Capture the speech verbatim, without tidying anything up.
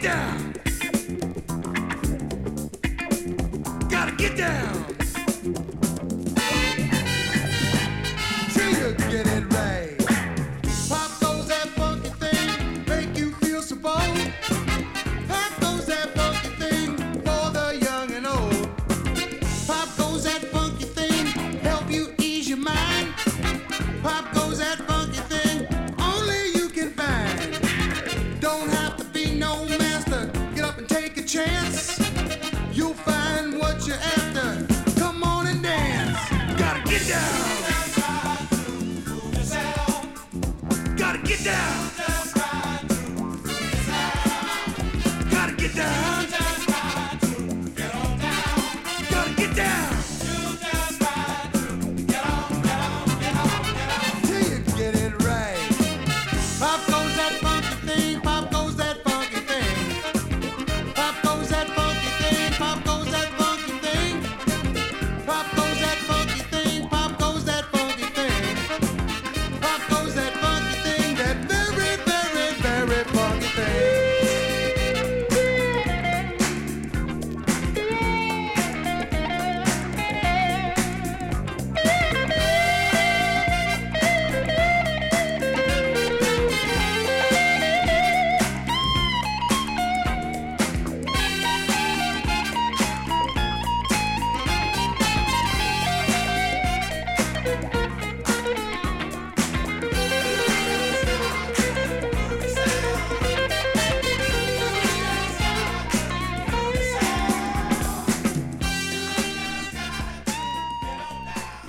get down. Gotta get down. Till you get it right. Pop goes that funky thing, make you feel so bold. Pop goes that funky thing for the young and old. Pop goes that funky thing, help you ease your mind. Pop goes that funky thing, only you can find. Don't have to be no master, get up and take a chance. You'll find what you're after. Come on and dance. Gotta get down.